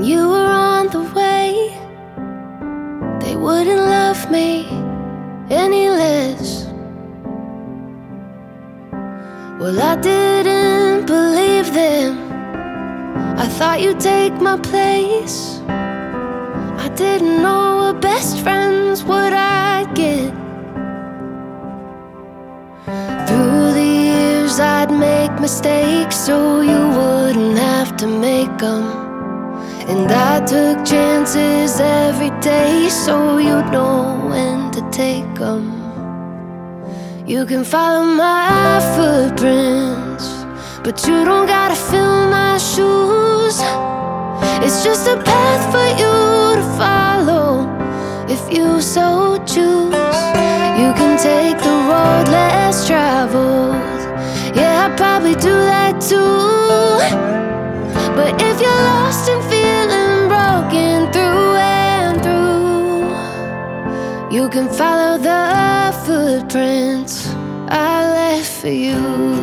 you were on the way, they wouldn't love me any less. Well, I didn't believe them. I thought you'd take my place. I didn't know a best friend's what I'd get. Through the years I'd make mistakes so you wouldn't have to make them. And I took chances every day so you'd know when to take them. You can follow my footprints, but you don't gotta fill my shoes. It's just a path for you to follow if you so choose. You can take the road less traveled. Yeah, I'd probably do that too. But if you're lost and feeling broken through and through, you can follow the footprints I left for you.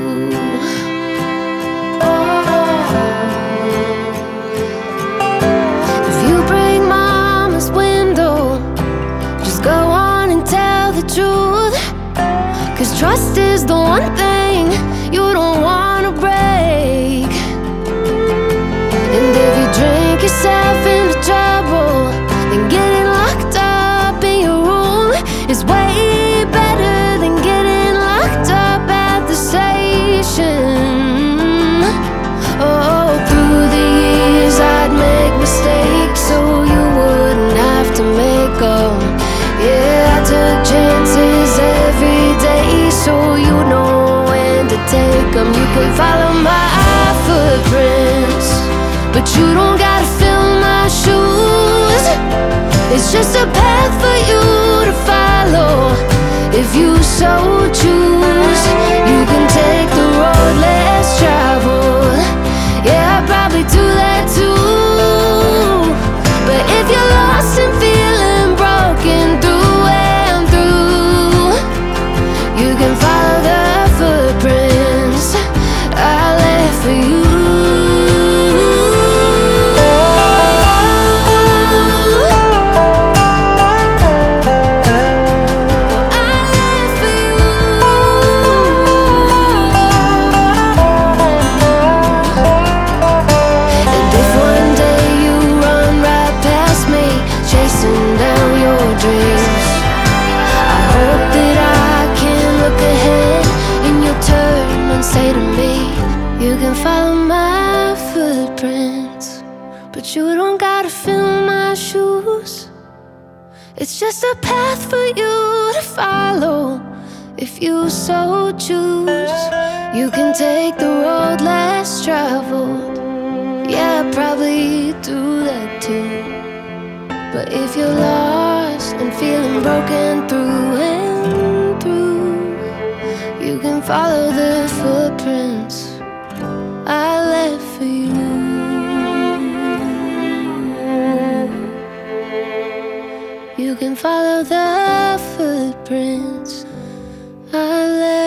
If you break mama's window, just go on and tell the truth. 'Cause trust is the one thing you don't wanna break. And if you drink yourself into trouble, then getting locked up in your room is way better than getting locked up at the station. Oh, through the years I'd make mistakes so you wouldn't have to make them. Yeah, I took chances every day so you know when to take them. You can follow my footprints, but you don't gotta fill my shoes. It's just a path for you to follow if you so choose. You can take the road less traveled. Yeah, I'd probably do that too. But if you're lost and feeling broken through and through, you can follow the footprints I left for you. Say to me, you can follow my footprints, but you don't gotta fill my shoes. It's just a path for you to follow if you so choose. You can take the road less traveled. Yeah, I'd probably do that too. But if you're lost and feeling broken through and through, you can follow the footprints I left for you. You can follow the footprints I left.